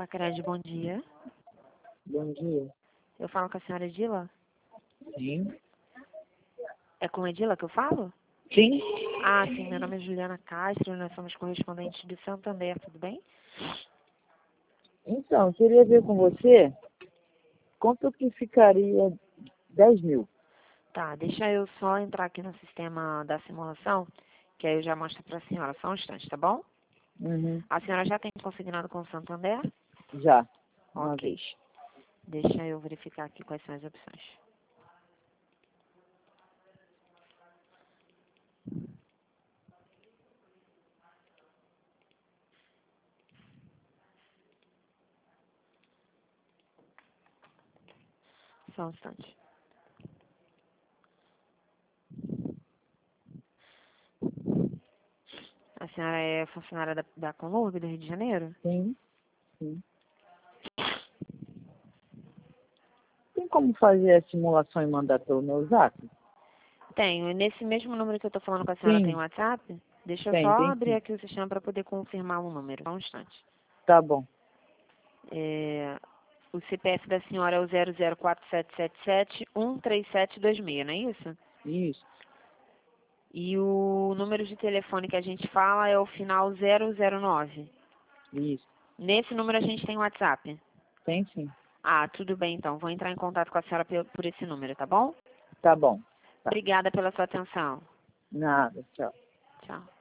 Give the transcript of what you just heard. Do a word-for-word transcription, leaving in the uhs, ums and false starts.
Pacred, bom dia. Bom dia. Eu falo com a senhora Edila? Sim. É com Edila que eu falo? Sim. Ah, sim, meu nome é Juliana Castro, nós somos correspondentes de Santander, tudo bem? Então, eu queria ver com você quanto que ficaria dez mil. Tá, deixa eu só entrar aqui no sistema da simulação, que aí eu já mostro pra senhora, só um instante, tá bom? Uhum. A senhora já tem consignado com o Santander? Já, uma Ok. vez. Deixa eu verificar aqui quais são as opções. Só um instante. A senhora é funcionária da, da Conlurb do Rio de Janeiro? Sim, sim. Tem como fazer a simulação e mandar pelo meu zap? Tenho. E nesse mesmo número que eu tô falando com a senhora tem Sim, WhatsApp? Deixa eu tem, só tem abrir sim. aqui o sistema para poder confirmar o número. Só um instante. Tá bom. É, o C P F da senhora é o zero zero quatro sete sete sete um três sete dois seis, não é isso? Isso, E o número de telefone que a gente fala é o final zero zero nove. isso. Nesse número a gente tem WhatsApp? Tem sim. Ah, tudo bem então. Vou entrar em contato com a senhora pe- por esse número, tá bom? Tá bom. Tá. Obrigada pela sua atenção. Nada, tchau. Tchau.